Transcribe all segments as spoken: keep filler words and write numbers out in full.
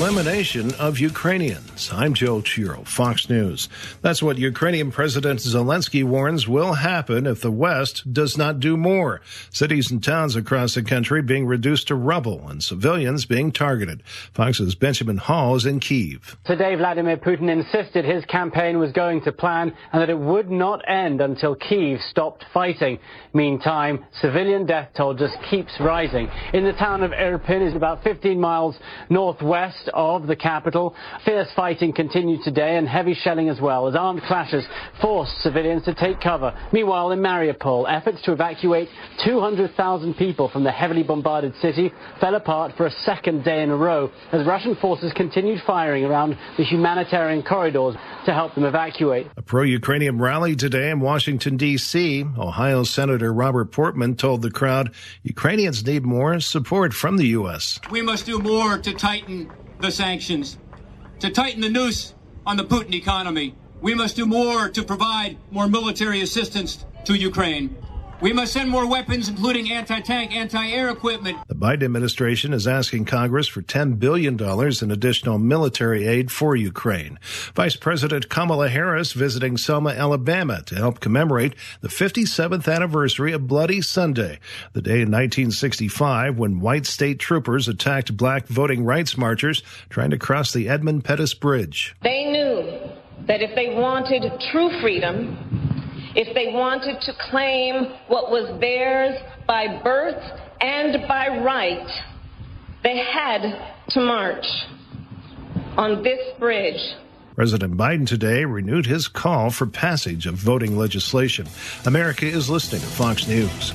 elimination of Ukrainians. I'm Joe Chiro, Fox News. That's what Ukrainian President Zelensky warns will happen if the West does not do more. Cities and towns across the country being reduced to rubble and civilians being targeted. Fox's Benjamin Hall is in Kyiv. Today, Vladimir Putin insisted his campaign was going to plan and that it would not end until Kyiv stopped fighting. Meantime, civilian death toll just keeps rising. In the town of Irpin is about fifteen miles northwest of the capital. Fierce fighting continued today and heavy shelling as well as armed clashes forced civilians to take cover. Meanwhile, in Mariupol, efforts to evacuate two hundred thousand people from the heavily bombarded city fell apart for a second day in a row as Russian forces continued firing around the humanitarian corridors to help them evacuate. A pro-Ukrainian rally today in Washington, D C Ohio Senator Robert Portman told the crowd Ukrainians need more support from the U S. We must do more to tighten the sanctions, to tighten the noose on the Putin economy. We must do more to provide more military assistance to Ukraine. We must send more weapons, including anti-tank, anti-air equipment. The Biden administration is asking Congress for ten billion dollars in additional military aid for Ukraine. Vice President Kamala Harris visiting Selma, Alabama to help commemorate the fifty-seventh anniversary of Bloody Sunday, the day in nineteen sixty-five when white state troopers attacked black voting rights marchers trying to cross the Edmund Pettus Bridge. They knew that if they wanted true freedom, if they wanted to claim what was theirs by birth and by right, they had to march on this bridge. President Biden today renewed his call for passage of voting legislation. America is listening to Fox News.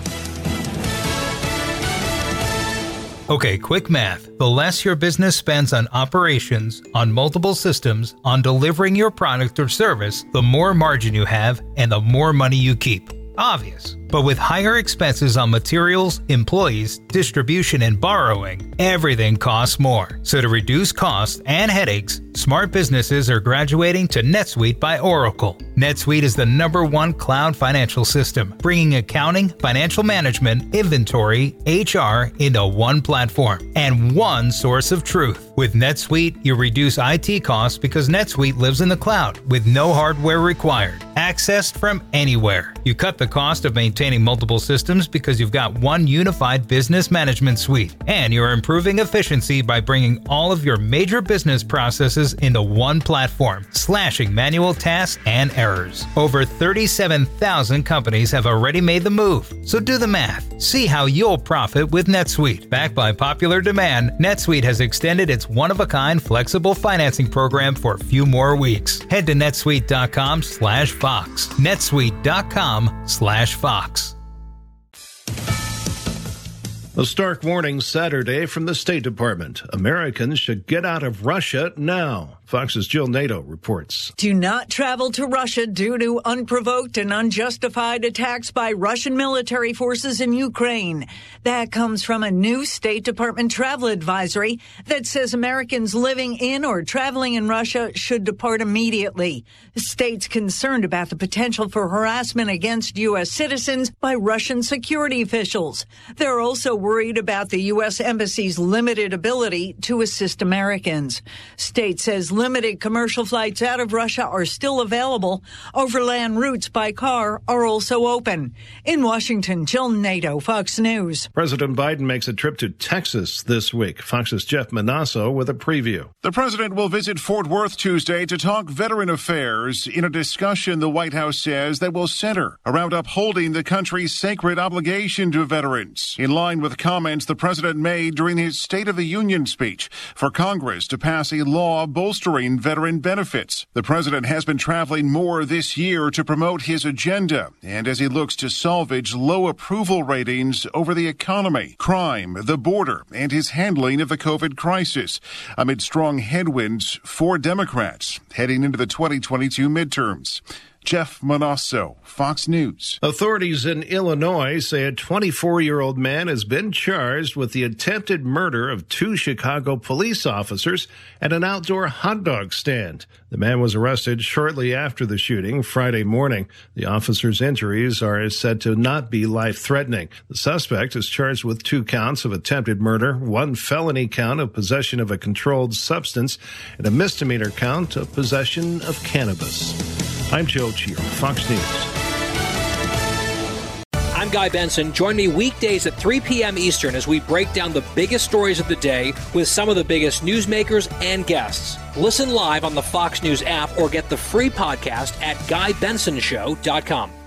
Okay, quick math. The less your business spends on operations, on multiple systems, on delivering your product or service, the more margin you have and the more money you keep. Obvious. But with higher expenses on materials, employees, distribution, and borrowing, everything costs more. So to reduce costs and headaches, smart businesses are graduating to NetSuite by Oracle. NetSuite is the number one cloud financial system, bringing accounting, financial management, inventory, H R into one platform and one source of truth. With NetSuite, you reduce I T costs because NetSuite lives in the cloud with no hardware required, accessed from anywhere. You cut the cost of maintaining multiple systems because you've got one unified business management suite, and you're improving efficiency by bringing all of your major business processes into one platform, slashing manual tasks and errors. Over thirty-seven thousand companies have already made the move, so do the math. See how you'll profit with NetSuite. Backed by popular demand, NetSuite has extended its one-of-a-kind flexible financing program for a few more weeks. Head to netsuite.com slash Fox. netsuite.com slash Fox. A stark warning Saturday from the State Department. Americans should get out of Russia now. Fox's Jill Nato reports. Do not travel to Russia due to unprovoked and unjustified attacks by Russian military forces in Ukraine. That comes from a new State Department travel advisory that says Americans living in or traveling in Russia should depart immediately. States concerned about the potential for harassment against U S citizens by Russian security officials. They're also worried about the U S Embassy's limited ability to assist Americans. State says limited commercial flights out of Russia are still available. Overland routes by car are also open. In Washington, Jill Nato, Fox News. President Biden makes a trip to Texas this week. Fox's Jeff Manasso with a preview. The president will visit Fort Worth Tuesday to talk veteran affairs in a discussion the White House says that will center around upholding the country's sacred obligation to veterans, in line with comments the president made during his State of the Union speech for Congress to pass a law bolstering veteran benefits. The president has been traveling more this year to promote his agenda, and as he looks to salvage low approval ratings over the economy, crime, the border, and his handling of the COVID crisis, amid strong headwinds for Democrats heading into the twenty twenty-two midterms. Jeff Manasso, Fox News. Authorities in Illinois say a twenty-four-year-old man has been charged with the attempted murder of two Chicago police officers at an outdoor hot dog stand. The man was arrested shortly after the shooting Friday morning. The officer's injuries are said to not be life-threatening. The suspect is charged with two counts of attempted murder, one felony count of possession of a controlled substance, and a misdemeanor count of possession of cannabis. I'm Joe Giro, Fox News. I'm Guy Benson. Join me weekdays at three p.m. Eastern as we break down the biggest stories of the day with some of the biggest newsmakers and guests. Listen live on the Fox News app or get the free podcast at guy benson show dot com.